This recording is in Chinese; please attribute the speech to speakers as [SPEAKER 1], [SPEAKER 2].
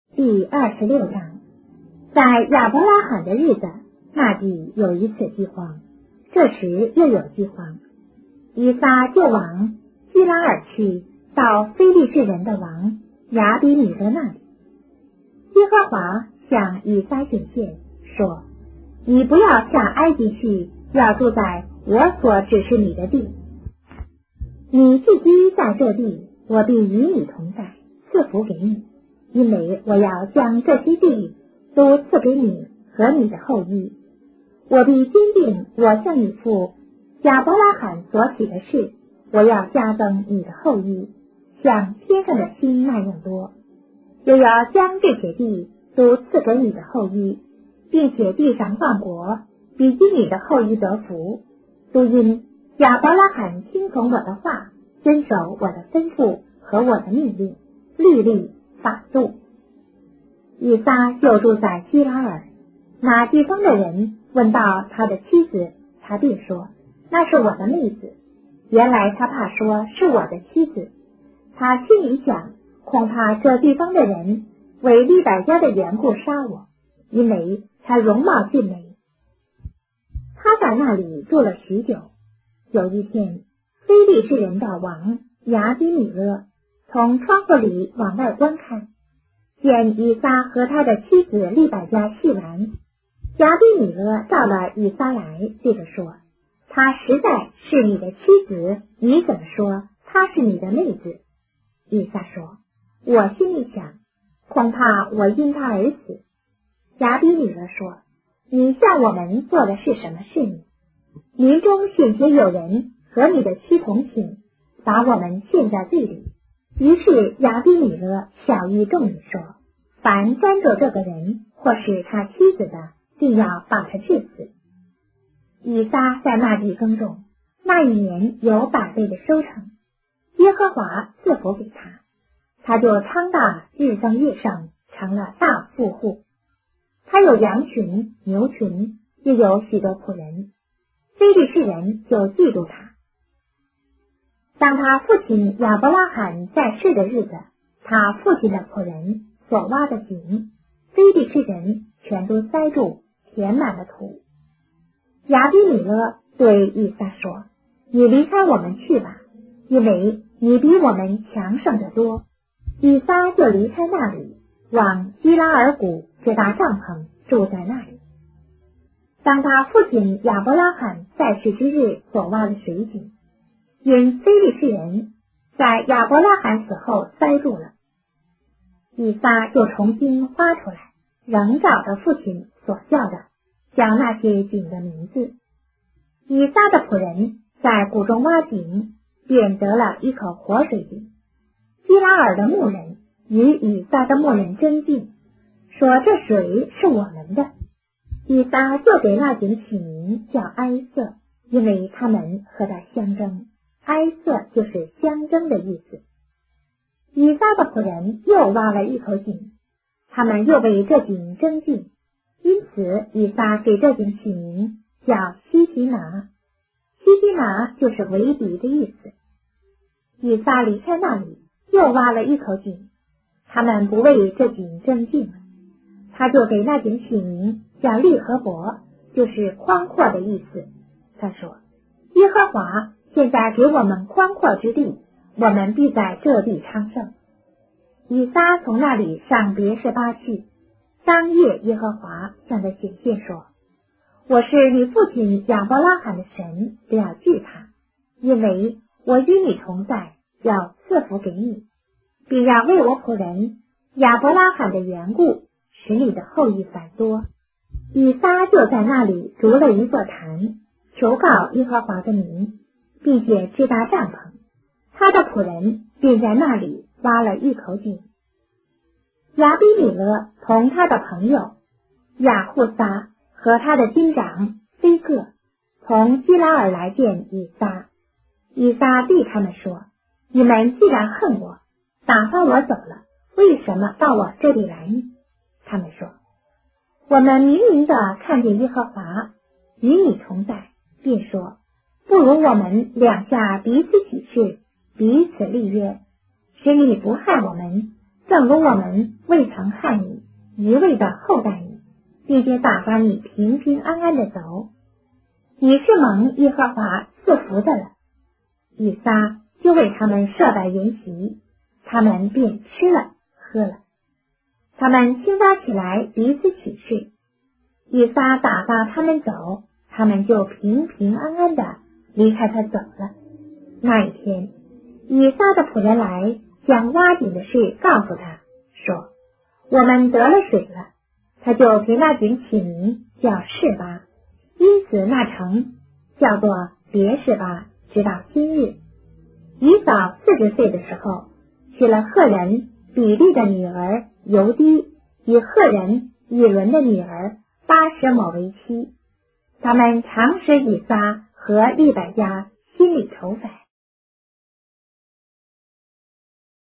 [SPEAKER 1] 第26章。在亚伯拉罕的日子，那地有一次饥荒，这时又有饥荒。以撒就往基拉尔去，到非利士人的王亚比米勒那里。耶和华向以撒显现说：你不要下埃及去，要住在我所指示你的地。你寄居在这地，我必与你同在，赐福给你，因为我要将这些地都赐给你和你的后裔。我必坚定我向你父亚伯拉罕所起的事，我要加增你的后裔，像天上的星那样多，又要将这些地都赐给你的后裔，并且地上万国必因你的后裔得福，都因亚伯拉罕听从我的话，遵守我的吩咐和我的命令、律例、法度。以撒就住在基拉尔，那地方的人问到他的妻子，他便说：那是我的妹子。原来他怕说是我的妻子，他心里想，恐怕这地方的人为利百加的缘故杀我，因为他容貌俊美。他在那里住了许久。有一天，非利士人的王亚比米勒从窗户里往外观看，见以撒和他的妻子利百加戏玩。亚比米勒召了以撒来，对他说：她实在是你的妻子，你怎么说她是你的妹子？以撒说：我心里想，恐怕我因她而死。亚比米勒说：你向我们做的是什么事呢？民中险些有人和你的妻同寝，把我们陷在罪里。于是亚比米勒小谕众人说：凡沾着这个人或是他妻子的，定要把他治死。以撒在那地耕种，那一年有100倍的收成，耶和华赐福给他，他就昌大，日增月盛，成了大富户。他有羊群、牛群，又有许多仆人，非利士人就嫉妒他。当他父亲亚伯拉罕在世的日子，他父亲的仆人所挖的井，非利士人全都塞住，填满了土。亚比米勒对以撒说：你离开我们去吧，因为你比我们强盛得多。以撒就离开那里，往基拉尔谷支搭帐篷，住在那里。当他父亲亚伯拉罕在世之日所挖的水井，因非利士人在亚伯拉罕死后塞住了，以撒就重新挖出来，仍照着父亲所叫的，叫那些井的名字。以撒的仆人在谷中挖井，便得了一口活水井。基拉尔的牧人与以撒的牧人争竞，说这水是我们的。以撒就给那井起名叫埃瑟，因为他们和他相争。埃瑟就是相争的意思。以撒的仆人又挖了一口井，他们又为这井争竞，因此以撒给这井起名叫西吉拿。西吉拿就是为敌的意思。以撒离开那里，又挖了一口井，他们不为这井争竞了，他就给那井起名叫利和伯，就是宽阔的意思。他说：耶和华现在给我们宽阔之地，我们必在这地昌盛。以撒从那里上别是巴去，当夜耶和华向他显现说：我是你父亲亚伯拉罕的神，不要惧怕，因为我与你同在，要赐福给你，并要为我仆人亚伯拉罕的缘故，使你的后裔繁多。以撒就在那里筑了一座坛，求告耶和华的名，并且支搭帐篷。他的仆人便在那里挖了一口井。亚比米勒同他的朋友亚户撒和他的军长非各从基拉尔来见以撒。以撒对他们说：你们既然恨我，打发我走了，为什么到我这里来呢？他们说：我们明明的看见耶和华与你同在，便说：不如我们两下彼此起誓，彼此立约，使你不害我们， 正如我们未曾害你，一味的厚待你，并且打发你平平安安的走，你是蒙耶和华赐福的了。以撒就为他们设摆筵席，他们便吃了喝了。他们清早起来彼此起誓，以撒打发他们走，他们就平平安安的离开他走了。那一天，以撒的仆人来将挖井的事告诉他，说我们得了水了。他就凭那井起名叫示巴，因此那城叫做别示巴，直到今日。以扫40岁的时候，娶了赫人比利的女儿犹低，以赫人以伦的女儿巴什抹为妻。他们常使以撒和利百加心里愁烦。